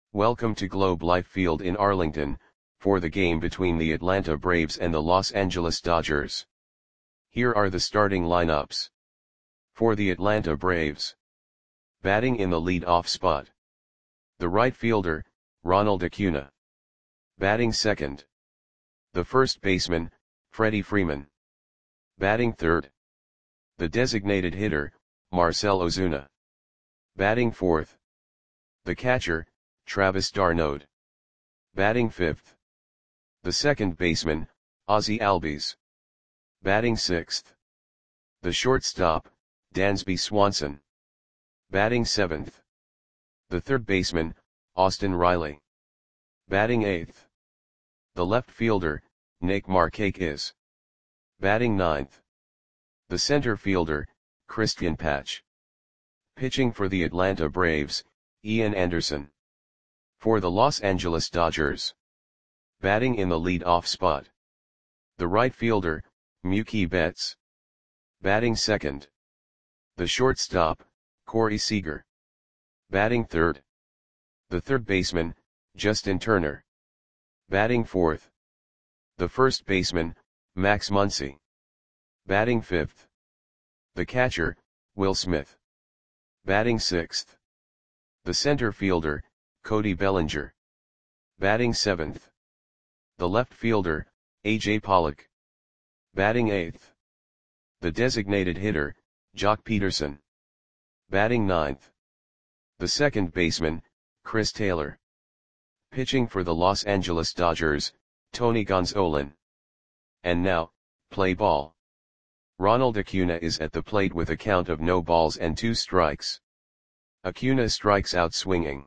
Welcome to Globe Life Field in Arlington, for the game between the Atlanta Braves and the Los Angeles Dodgers. Here are the starting lineups. For the Atlanta Braves. Batting in the lead-off spot. The right fielder, Ronald Acuna. Batting second. The first baseman, Freddie Freeman. Batting third. The designated hitter, Marcell Ozuna. Batting fourth. The catcher, Travis d'Arnaud. Batting fifth. The second baseman, Ozzie Albies. Batting sixth. The shortstop, Dansby Swanson. Batting seventh. The third baseman, Austin Riley. Batting eighth. The left fielder, Nick Markakis. Batting ninth. The center fielder, Christian Patch. Pitching for the Atlanta Braves, Ian Anderson. For the Los Angeles Dodgers. Batting in the lead-off spot. The right fielder, Mookie Betts. Batting second. The shortstop, Corey Seager. Batting third. The third baseman, Justin Turner. Batting fourth. The first baseman, Max Muncy. Batting fifth. The catcher, Will Smith. Batting sixth. The center fielder, Cody Bellinger. Batting seventh. The left fielder, A.J. Pollock. Batting eighth. The designated hitter, Joc Pederson. Batting ninth. The second baseman, Chris Taylor. Pitching for the Los Angeles Dodgers, Tony Gonsolin. And now, play ball. Ronald Acuna is at the plate with a count of no balls and 2 strikes. Acuna strikes out swinging.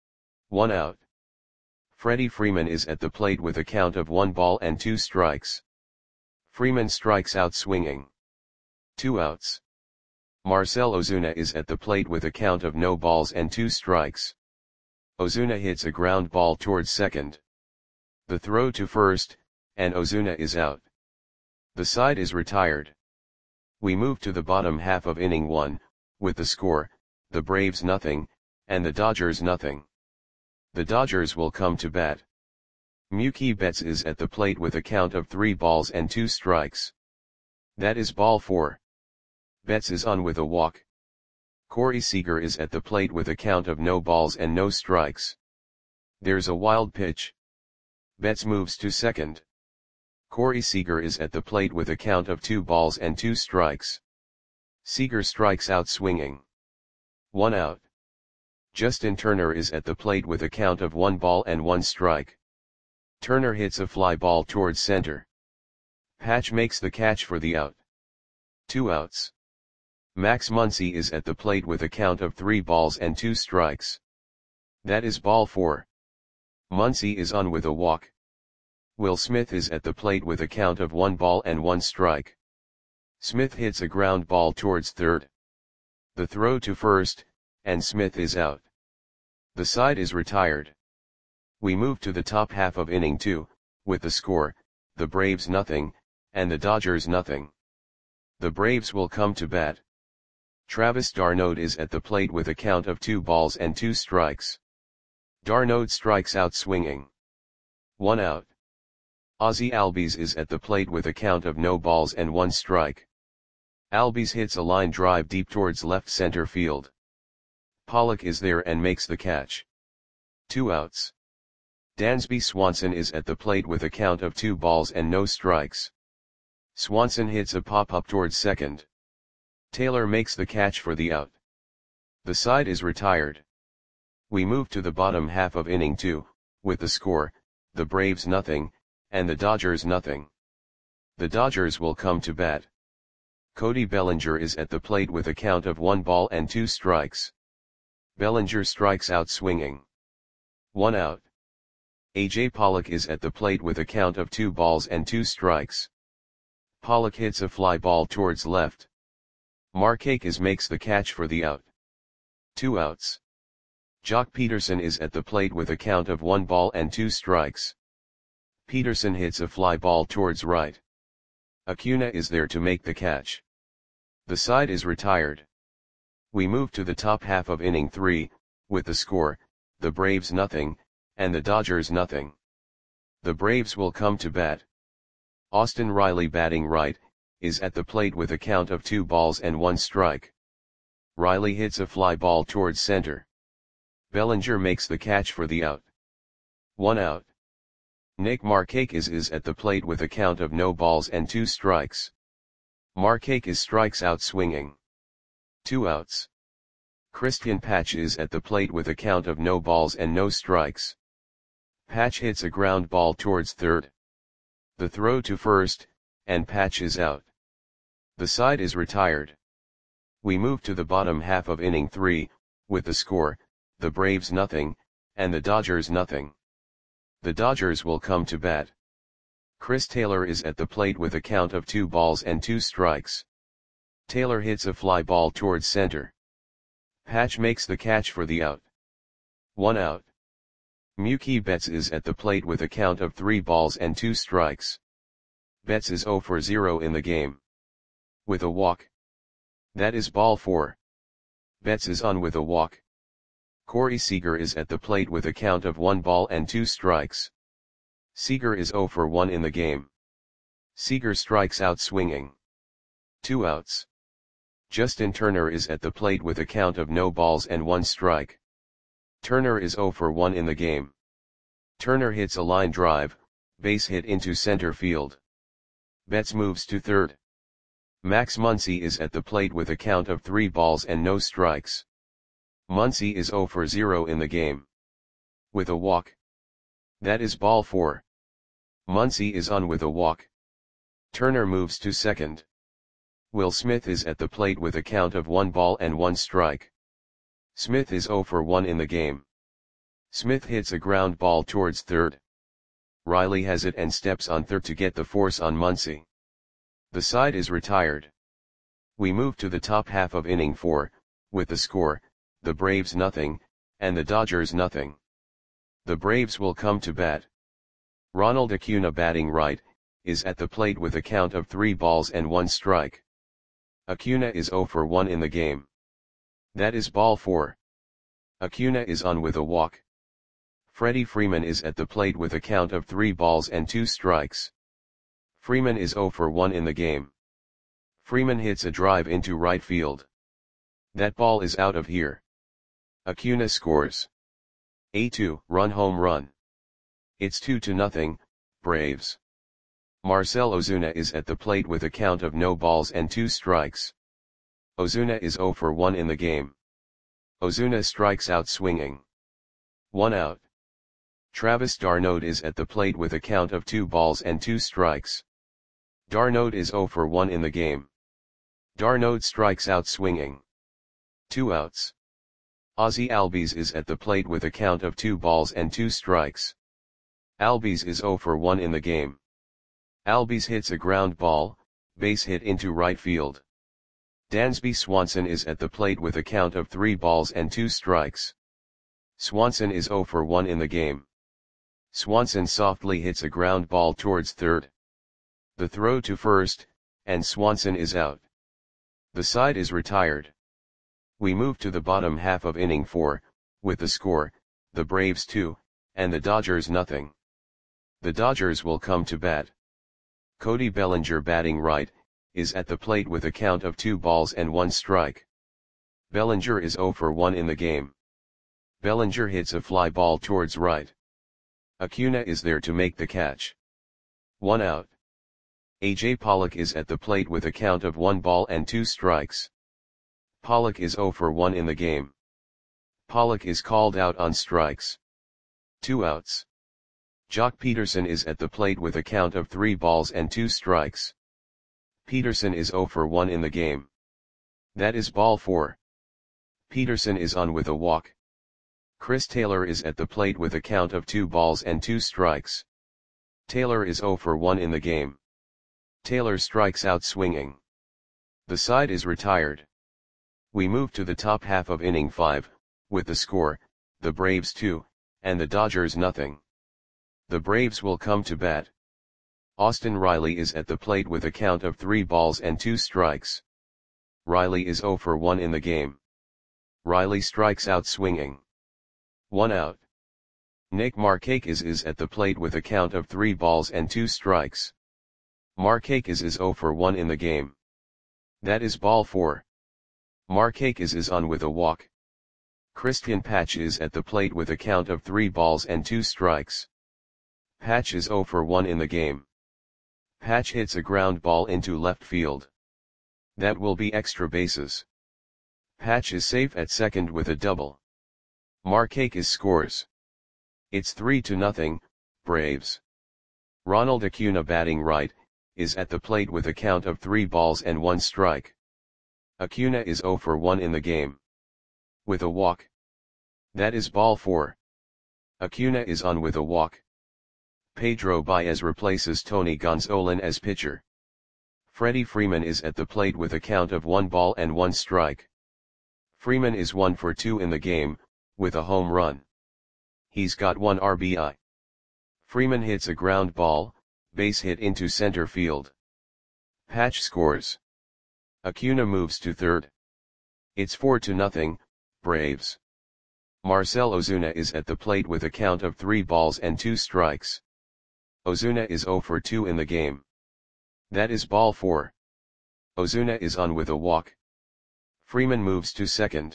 1 out. Freddie Freeman is at the plate with a count of 1 ball and 2 strikes. Freeman strikes out swinging. 2 outs. Marcell Ozuna is at the plate with a count of no balls and 2 strikes. Ozuna hits a ground ball towards second. The throw to first, and Ozuna is out. The side is retired. We move to the bottom half of inning 1, with the score, the Braves nothing, and the Dodgers nothing. The Dodgers will come to bat. Mookie Betts is at the plate with a count of 3 balls and 2 strikes. That is ball 4. Betts is on with a walk. Corey Seager is at the plate with a count of no balls and no strikes. There's a wild pitch. Betts moves to second. Corey Seager is at the plate with a count of 2 balls and 2 strikes. Seager strikes out swinging. 1 out. Justin Turner is at the plate with a count of 1 ball and 1 strike. Turner hits a fly ball towards center. Patch makes the catch for the out. 2 outs. Max Muncy is at the plate with a count of 3 balls and 2 strikes. That is ball 4. Muncy is on with a walk. Will Smith is at the plate with a count of 1 ball and 1 strike. Smith hits a ground ball towards third. The throw to first, and Smith is out. The side is retired. We move to the top half of inning 2, with the score, the Braves nothing, and the Dodgers nothing. The Braves will come to bat. Travis d'Arnaud is at the plate with a count of 2 balls and 2 strikes. d'Arnaud strikes out swinging. 1 out. Ozzie Albies is at the plate with a count of no balls and 1 strike. Albies hits a line drive deep towards left center field. Pollock is there and makes the catch. 2 outs. Dansby Swanson is at the plate with a count of 2 balls and no strikes. Swanson hits a pop-up towards second. Taylor makes the catch for the out. The side is retired. We move to the bottom half of inning 2, with the score, the Braves nothing, and the Dodgers nothing. The Dodgers will come to bat. Cody Bellinger is at the plate with a count of 1 ball and 2 strikes. Bellinger strikes out swinging. 1 out. A.J. Pollock is at the plate with a count of 2 balls and 2 strikes. Pollock hits a fly ball towards left. Markakis makes the catch for the out. 2 outs. Joc Pederson is at the plate with a count of 1 ball and 2 strikes. Pederson hits a fly ball towards right. Acuna is there to make the catch. The side is retired. We move to the top half of inning 3, with the score, the Braves nothing, and the Dodgers nothing. The Braves will come to bat. Austin Riley batting right, is at the plate with a count of 2 balls and 1 strike. Riley hits a fly ball towards center. Bellinger makes the catch for the out. 1 out. Nick Markakis is at the plate with a count of no balls and 2 strikes. Markakis strikes out swinging. 2 outs. Christian Patch is at the plate with a count of no balls and no strikes. Patch hits a ground ball towards third. The throw to first, and Patch is out. The side is retired. We move to the bottom half of inning 3, with the score, the Braves nothing, and the Dodgers nothing. The Dodgers will come to bat. Chris Taylor is at the plate with a count of 2 balls and 2 strikes. Taylor hits a fly ball towards center. Patch makes the catch for the out. 1 out. Mookie Betts is at the plate with a count of 3 balls and 2 strikes. Betts is 0 for 0 in the game. With a walk. That is ball 4. Betts is on with a walk. Corey Seager is at the plate with a count of 1 ball and 2 strikes. Seager is 0 for 1 in the game. Seager strikes out swinging. 2 outs. Justin Turner is at the plate with a count of no balls and 1 strike. Turner is 0 for 1 in the game. Turner hits a line drive, base hit into center field. Betts moves to third. Max Muncy is at the plate with a count of 3 balls and no strikes. Muncy is 0 for 0 in the game. With a walk. That is ball 4. Muncy is on with a walk. Turner moves to second. Will Smith is at the plate with a count of 1 ball and 1 strike. Smith is 0 for 1 in the game. Smith hits a ground ball towards third. Riley has it and steps on third to get the force on Muncy. The side is retired. We move to the top half of inning 4, with the score, the Braves nothing, and the Dodgers nothing. The Braves will come to bat. Ronald Acuna batting right, is at the plate with a count of 3 balls and 1 strike. Acuna is 0 for 1 in the game. That is ball 4. Acuna is on with a walk. Freddie Freeman is at the plate with a count of 3 balls and 2 strikes. Freeman is 0 for 1 in the game. Freeman hits a drive into right field. That ball is out of here. Acuna scores a 2-run home run. It's 2-0, Braves. Marcell Ozuna is at the plate with a count of no balls and 2 strikes. Ozuna is 0 for 1 in the game. Ozuna strikes out swinging. 1 out. Travis d'Arnaud is at the plate with a count of 2 balls and 2 strikes. d'Arnaud is 0 for 1 in the game. d'Arnaud strikes out swinging. 2 outs. Ozzie Albies is at the plate with a count of 2 balls and 2 strikes. Albies is 0 for 1 in the game. Albies hits a ground ball, base hit into right field. Dansby Swanson is at the plate with a count of 3 balls and 2 strikes. Swanson is 0 for 1 in the game. Swanson softly hits a ground ball towards third. The throw to first, and Swanson is out. The side is retired. We move to the bottom half of inning 4, with the score, the Braves 2, and the Dodgers nothing. The Dodgers will come to bat. Cody Bellinger batting right, is at the plate with a count of 2 balls and 1 strike. Bellinger is 0 for 1 in the game. Bellinger hits a fly ball towards right. Acuna is there to make the catch. 1 out. A.J. Pollock is at the plate with a count of 1 ball and 2 strikes. Pollock is 0 for 1 in the game. Pollock is called out on strikes. 2 outs. Jock Peterson is at the plate with a count of 3 balls and 2 strikes. Peterson is 0 for 1 in the game. That is ball 4. Peterson is on with a walk. Chris Taylor is at the plate with a count of 2 balls and 2 strikes. Taylor is 0 for 1 in the game. Taylor strikes out swinging. The side is retired. We move to the top half of inning 5, with the score, the Braves 2, and the Dodgers nothing. The Braves will come to bat. Austin Riley is at the plate with a count of 3 balls and 2 strikes. Riley is 0 for 1 in the game. Riley strikes out swinging. 1 out. Nick Markakis is at the plate with a count of 3 balls and 2 strikes. Markakis is 0 for 1 in the game. That is ball 4. Markakis is on with a walk. Christian Patch is at the plate with a count of 3 balls and 2 strikes. Patch is 0 for 1 in the game. Patch hits a ground ball into left field. That will be extra bases. Patch is safe at second with a double. Markakis scores. It's 3-0, Braves. Ronald Acuna, batting right, is at the plate with a count of 3 balls and 1 strike. Acuna is 0 for 1 in the game. With a walk. That is ball 4. Acuna is on with a walk. Pedro Baez replaces Tony Gonsolin as pitcher. Freddie Freeman is at the plate with a count of 1 ball and 1 strike. Freeman is 1 for 2 in the game, with a home run. He's got 1 RBI. Freeman hits a ground ball, base hit into center field. Patch scores. Acuna moves to third. It's 4-0, Braves. Marcell Ozuna is at the plate with a count of 3 balls and 2 strikes. Ozuna is 0 for 2 in the game. That is ball 4. Ozuna is on with a walk. Freeman moves to second.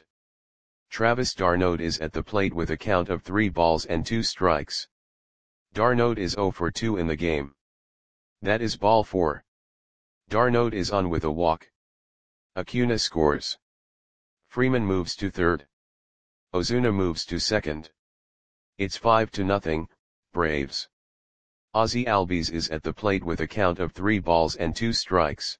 Travis d'Arnaud is at the plate with a count of 3 balls and 2 strikes. d'Arnaud is 0 for 2 in the game. That is ball 4. d'Arnaud is on with a walk. Acuna scores. Freeman moves to third. Ozuna moves to second. It's 5-0, Braves. Ozzie Albies is at the plate with a count of 3 balls and 2 strikes.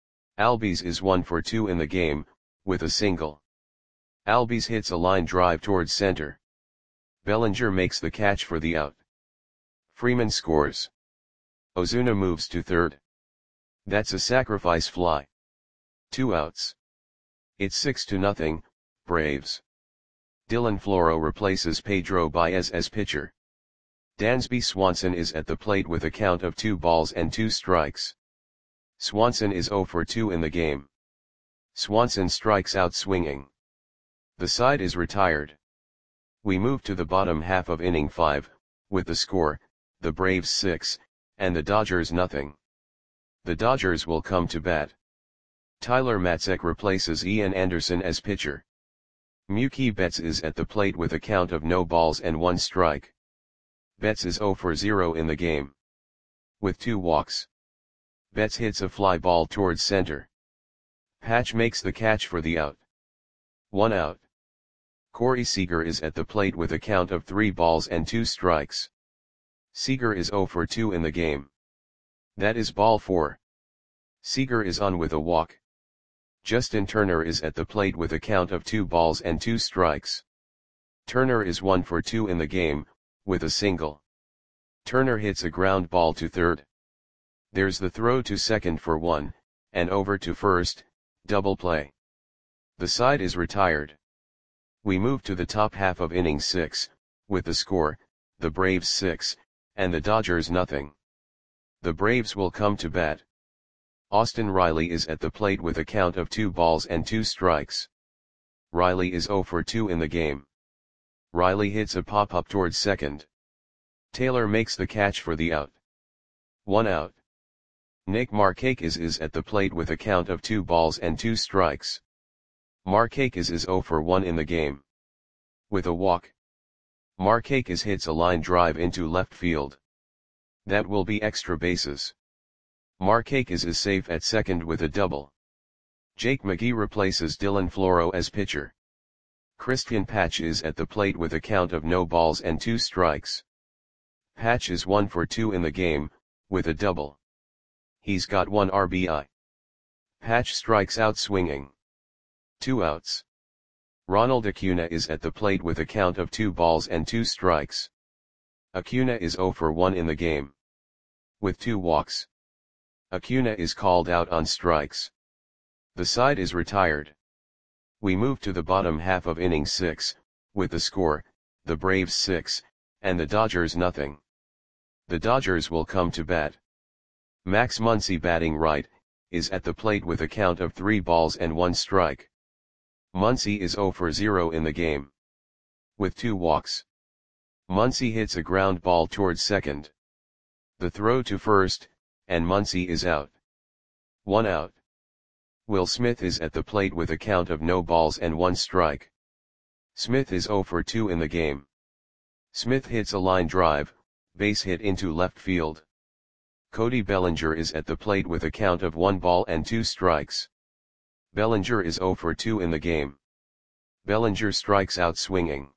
Albies is 1 for 2 in the game, with a single. Albies hits a line drive towards center. Bellinger makes the catch for the out. Freeman scores. Ozuna moves to third. That's a sacrifice fly. 2 outs. It's 6-0, Braves. Dylan Floro replaces Pedro Baez as pitcher. Dansby Swanson is at the plate with a count of 2 balls and 2 strikes. Swanson is 0 for 2 in the game. Swanson strikes out swinging. The side is retired. We move to the bottom half of inning 5, with the score, the Braves 6, and the Dodgers nothing. The Dodgers will come to bat. Tyler Matzek replaces Ian Anderson as pitcher. Mookie Betts is at the plate with a count of no balls and 1 strike. Betts is 0 for 0 in the game. With 2 walks. Betts hits a fly ball towards center. Patch makes the catch for the out. 1 out. Corey Seager is at the plate with a count of 3 balls and 2 strikes. Seager is 0 for 2 in the game. That is ball 4. Seager is on with a walk. Justin Turner is at the plate with a count of 2 balls and 2 strikes. Turner is 1 for 2 in the game, with a single. Turner hits a ground ball to third. There's the throw to second for 1, and over to first, double play. The side is retired. We move to the top half of inning 6, with the score, the Braves 6, and the Dodgers nothing. The Braves will come to bat. Austin Riley is at the plate with a count of 2 balls and 2 strikes. Riley is 0 for 2 in the game. Riley hits a pop-up towards second. Taylor makes the catch for the out. 1 out. Nick Markakis is at the plate with a count of 2 balls and 2 strikes. Markakis is 0 for 1 in the game. With a walk. Markakis hits a line drive into left field. That will be extra bases. Markakis is safe at second with a double. Jake McGee replaces Dylan Floro as pitcher. Christian Patch is at the plate with a count of no balls and 2 strikes. Patch is 1 for 2 in the game, with a double. He's got 1 RBI. Patch strikes out swinging. 2 outs. Ronald Acuna is at the plate with a count of 2 balls and 2 strikes. Acuna is 0 for 1 in the game. With 2 walks. Acuna is called out on strikes. The side is retired. We move to the bottom half of inning 6, with the score, the Braves 6, and the Dodgers nothing. The Dodgers will come to bat. Max Muncy, batting right, is at the plate with a count of 3 balls and 1 strike. Muncy is 0 for 0 in the game. With 2 walks. Muncy hits a ground ball towards second. The throw to first, and Muncy is out. 1 out. Will Smith is at the plate with a count of no balls and 1 strike. Smith is 0 for 2 in the game. Smith hits a line drive, base hit into left field. Cody Bellinger is at the plate with a count of 1 ball and 2 strikes. Bellinger is 0 for 2 in the game. Bellinger strikes out swinging.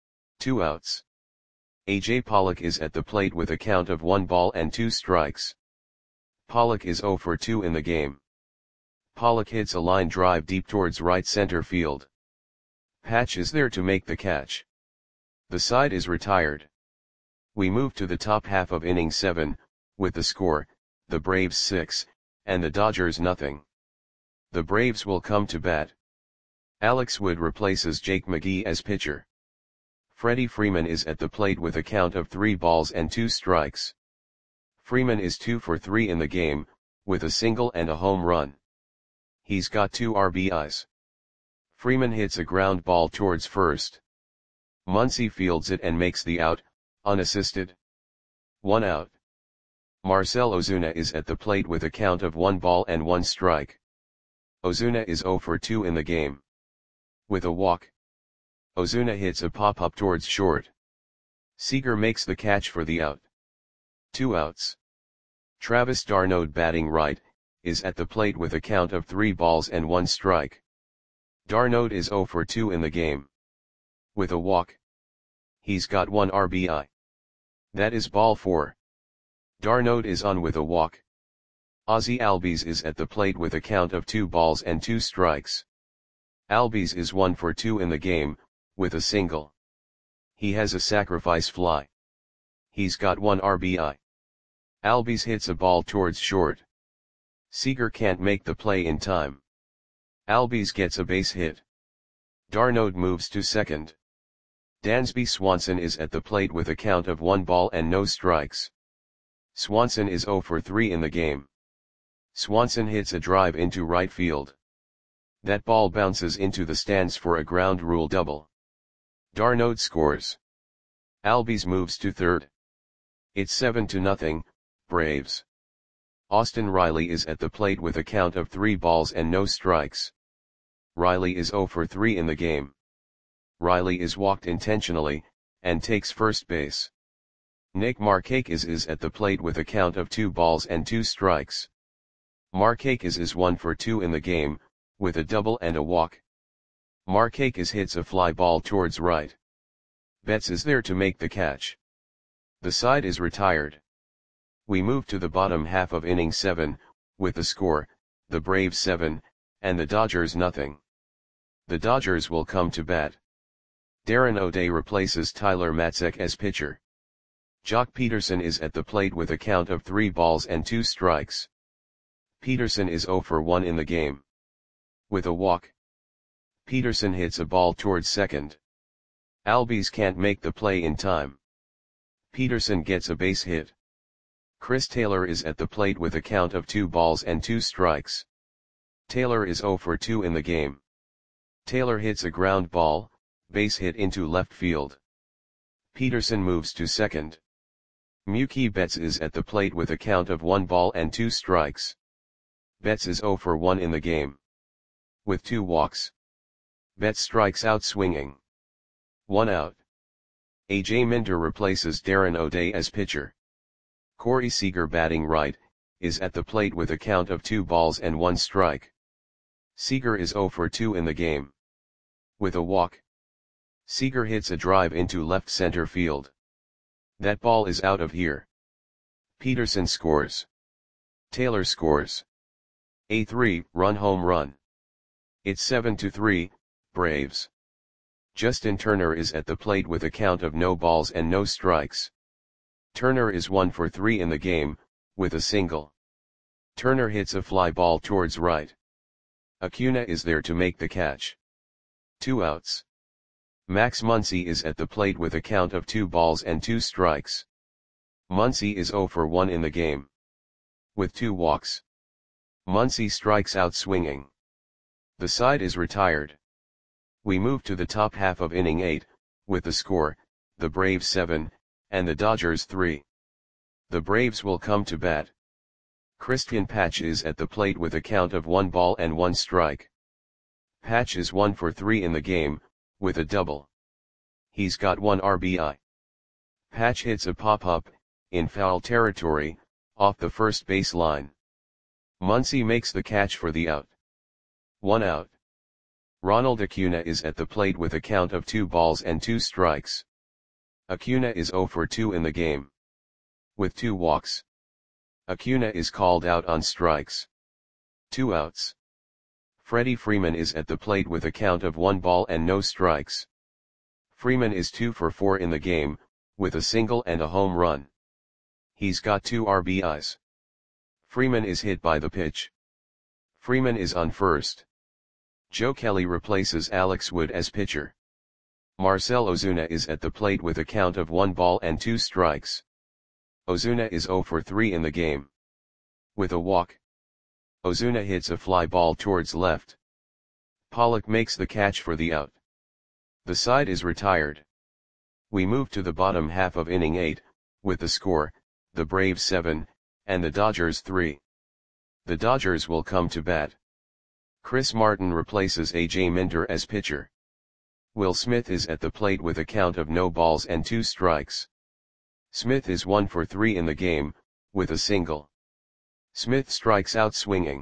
2 outs. A.J. Pollock is at the plate with a count of 1 ball and 2 strikes. Pollock is 0 for 2 in the game. Pollock hits a line drive deep towards right center field. Patch is there to make the catch. The side is retired. We move to the top half of inning 7, with the score, the Braves 6, and the Dodgers nothing. The Braves will come to bat. Alex Wood replaces Jake McGee as pitcher. Freddie Freeman is at the plate with a count of 3 balls and 2 strikes. Freeman is 2 for 3 in the game, with a single and a home run. He's got 2 RBIs. Freeman hits a ground ball towards first. Muncy fields it and makes the out, unassisted. 1 out. Marcell Ozuna is at the plate with a count of 1 ball and 1 strike. Ozuna is 0 for 2 in the game. With a walk. Ozuna hits a pop-up towards short. Seager makes the catch for the out. 2 outs. Travis d'Arnaud batting right, is at the plate with a count of 3 balls and 1 strike. d'Arnaud is 0 for 2 in the game. With a walk. He's got 1 RBI. That is ball 4. d'Arnaud is on with a walk. Ozzie Albies is at the plate with a count of 2 balls and 2 strikes. Albies is 1 for 2 in the game, with a single. He has a sacrifice fly. He's got 1 RBI. Albies hits a ball towards short. Seager can't make the play in time. Albies gets a base hit. d'Arnaud moves to second. Dansby Swanson is at the plate with a count of 1 ball and no strikes. Swanson is 0 for 3 in the game. Swanson hits a drive into right field. That ball bounces into the stands for a ground rule double. d'Arnaud scores. Albies moves to third. It's 7-0, Braves. Austin Riley is at the plate with a count of 3 balls and no strikes. Riley is 0 for 3 in the game. Riley is walked intentionally, and takes first base. Nick Markakis is at the plate with a count of 2 balls and 2 strikes. Markakis is 1 for 2 in the game, with a double and a walk. Markakis hits a fly ball towards right. Betts is there to make the catch. The side is retired. We move to the bottom half of inning 7, with the score, the Braves 7, and the Dodgers nothing. The Dodgers will come to bat. Darren O'Day replaces Tyler Matzek as pitcher. Jock Peterson is at the plate with a count of 3 balls and 2 strikes. Peterson is 0 for 1 in the game. With a walk. Peterson hits a ball towards second. Albies can't make the play in time. Peterson gets a base hit. Chris Taylor is at the plate with a count of 2 balls and 2 strikes. Taylor is 0 for 2 in the game. Taylor hits a ground ball, base hit into left field. Peterson moves to second. Mookie Betts is at the plate with a count of 1 ball and 2 strikes. Betts is 0 for 1 in the game. With 2 walks. Betts strikes out swinging. 1 out. A.J. Minter replaces Darren O'Day as pitcher. Corey Seager batting right, is at the plate with a count of 2 balls and 1 strike. Seager is 0 for 2 in the game. With a walk. Seager hits a drive into left center field. That ball is out of here. Peterson scores. Taylor scores. A 3-run home run. It's 7-3, Braves. Justin Turner is at the plate with a count of no balls and no strikes. Turner is 1 for 3 in the game, with a single. Turner hits a fly ball towards right. Acuna is there to make the catch. 2 outs. Max Muncy is at the plate with a count of 2 balls and 2 strikes. Muncy is 0 for 1 in the game. With 2 walks. Muncy strikes out swinging. The side is retired. We move to the top half of inning 8, with the score, the Braves 7, and the Dodgers 3. The Braves will come to bat. Christian Patch is at the plate with a count of 1 ball and 1 strike. Patch is 1 for 3 in the game, with a double. He's got 1 RBI. Patch hits a pop-up, in foul territory, off the first base line. Muncy makes the catch for the out. 1 out. Ronald Acuna is at the plate with a count of 2 balls and 2 strikes. Acuna is 0 for 2 in the game. With 2 walks. Acuna is called out on strikes. 2 outs. Freddie Freeman is at the plate with a count of 1 ball and no strikes. Freeman is 2 for 4 in the game, with a single and a home run. He's got 2 RBIs. Freeman is hit by the pitch. Freeman is on first. Joe Kelly replaces Alex Wood as pitcher. Marcell Ozuna is at the plate with a count of 1 ball and 2 strikes. Ozuna is 0 for 3 in the game. With a walk. Ozuna hits a fly ball towards left. Pollock makes the catch for the out. The side is retired. We move to the bottom half of inning 8, with the score, the Braves 7, and the Dodgers 3. The Dodgers will come to bat. Chris Martin replaces A.J. Minter as pitcher. Will Smith is at the plate with a count of no balls and 2 strikes. Smith is 1 for 3 in the game, with a single. Smith strikes out swinging.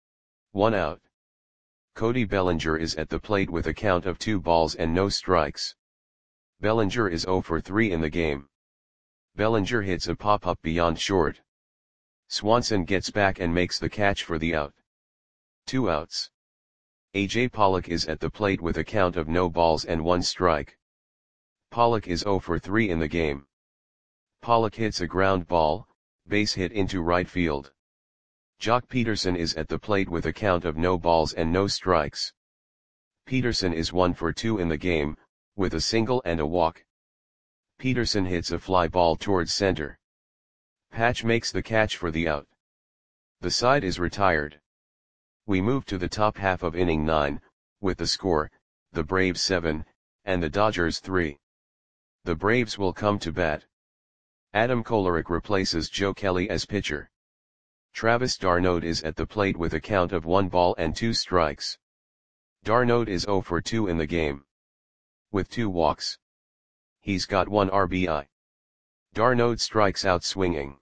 1 out. Cody Bellinger is at the plate with a count of 2 balls and no strikes. Bellinger is 0 for 3 in the game. Bellinger hits a pop-up beyond short. Swanson gets back and makes the catch for the out. 2 outs. A.J. Pollock is at the plate with a count of no balls and 1 strike. Pollock is 0 for 3 in the game. Pollock hits a ground ball, base hit into right field. Jock Peterson is at the plate with a count of no balls and no strikes. Peterson is 1 for 2 in the game, with a single and a walk. Peterson hits a fly ball towards center. Patch makes the catch for the out. The side is retired. We move to the top half of inning 9, with the score, the Braves 7, and the Dodgers 3. The Braves will come to bat. Adam Kolarek replaces Joe Kelly as pitcher. Travis d'Arnaud is at the plate with a count of 1 ball and 2 strikes. d'Arnaud is 0 for 2 in the game. With 2 walks. He's got 1 RBI. d'Arnaud strikes out swinging.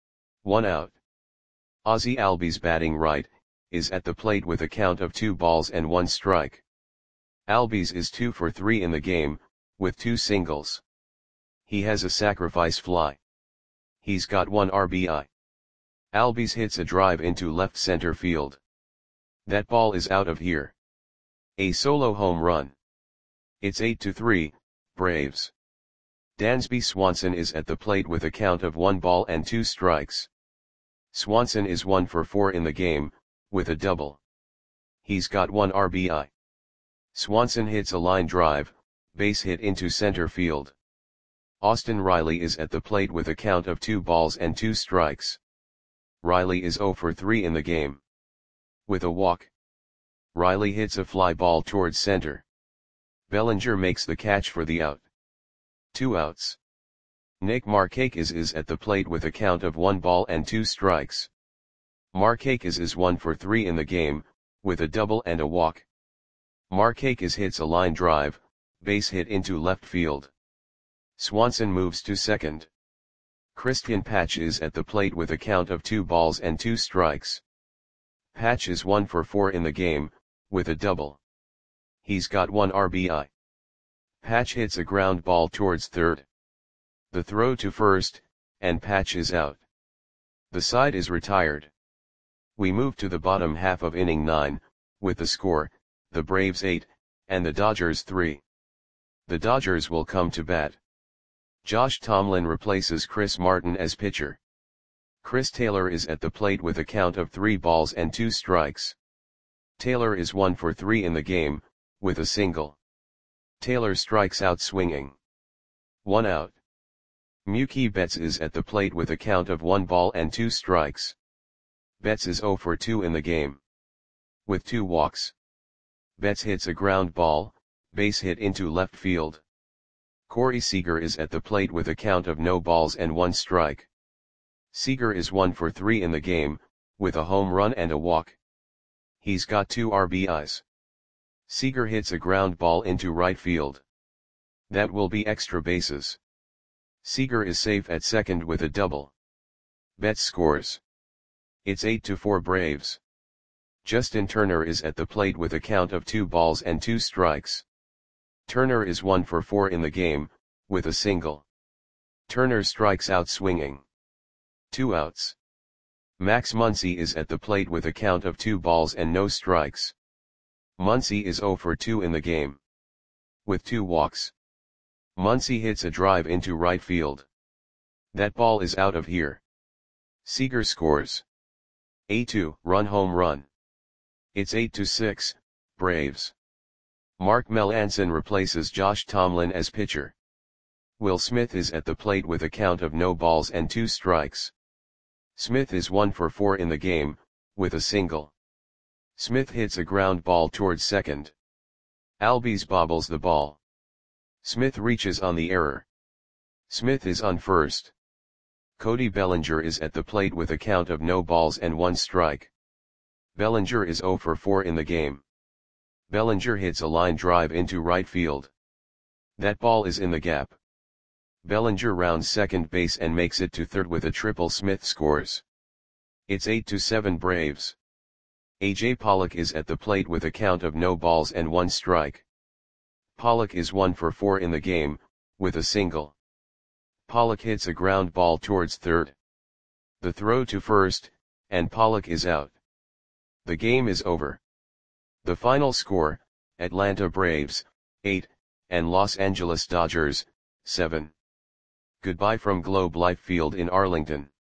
1 out. Ozzie Albies batting right, is at the plate with a count of 2 balls and 1 strike. Albies is 2 for 3 in the game, with 2 singles. He has a sacrifice fly. He's got 1 RBI. Albies hits a drive into left center field. That ball is out of here. A solo home run. It's 8-3, Braves. Dansby Swanson is at the plate with a count of 1 ball and 2 strikes. Swanson is 1 for 4 in the game, with a double. He's got 1 RBI. Swanson hits a line drive, base hit into center field. Austin Riley is at the plate with a count of 2 balls and 2 strikes. Riley is 0 for 3 in the game. With a walk. Riley hits a fly ball towards center. Bellinger makes the catch for the out. 2 outs. Nick Markakis is at the plate with a count of 1 ball and 2 strikes. Markakis is 1 for 3 in the game, with a double and a walk. Markakis hits a line drive, base hit into left field. Swanson moves to second. Christian Patch is at the plate with a count of 2 balls and 2 strikes. Patch is 1 for 4 in the game, with a double. He's got 1 RBI. Patch hits a ground ball towards third. The throw to first, and Patch is out. The side is retired. We move to the bottom half of inning 9, with the score, the Braves 8, and the Dodgers 3. The Dodgers will come to bat. Josh Tomlin replaces Chris Martin as pitcher. Chris Taylor is at the plate with a count of 3 balls and 2 strikes. Taylor is 1 for 3 in the game, with a single. Taylor strikes out swinging. 1 out. Mookie Betts is at the plate with a count of 1 ball and 2 strikes. Betts is 0 for 2 in the game. With 2 walks. Betts hits a ground ball, base hit into left field. Corey Seager is at the plate with a count of no balls and 1 strike. Seager is 1 for 3 in the game, with a home run and a walk. He's got 2 RBIs. Seager hits a ground ball into right field. That will be extra bases. Seager is safe at second with a double. Betts scores. It's 8-4 Braves. Justin Turner is at the plate with a count of 2 balls and 2 strikes. Turner is 1 for 4 in the game, with a single. Turner strikes out swinging. 2 outs. Max Muncy is at the plate with a count of 2 balls and no strikes. Muncy is 0 for 2 in the game. With 2 walks. Muncy hits a drive into right field. That ball is out of here. Seager scores. A 2-run home run. It's 8-6, Braves. Mark Melancon replaces Josh Tomlin as pitcher. Will Smith is at the plate with a count of no balls and 2 strikes. Smith is 1 for 4 in the game, with a single. Smith hits a ground ball towards second. Albies bobbles the ball. Smith reaches on the error. Smith is on first. Cody Bellinger is at the plate with a count of no balls and 1 strike. Bellinger is 0 for 4 in the game. Bellinger hits a line drive into right field. That ball is in the gap. Bellinger rounds second base and makes it to third with a triple. Smith scores. It's 8-7 Braves. A.J. Pollock is at the plate with a count of no balls and 1 strike. Pollock is 1 for 4 in the game, with a single. Pollock hits a ground ball towards third. The throw to first, and Pollock is out. The game is over. The final score, Atlanta Braves, 8, and Los Angeles Dodgers, 7. Goodbye from Globe Life Field in Arlington.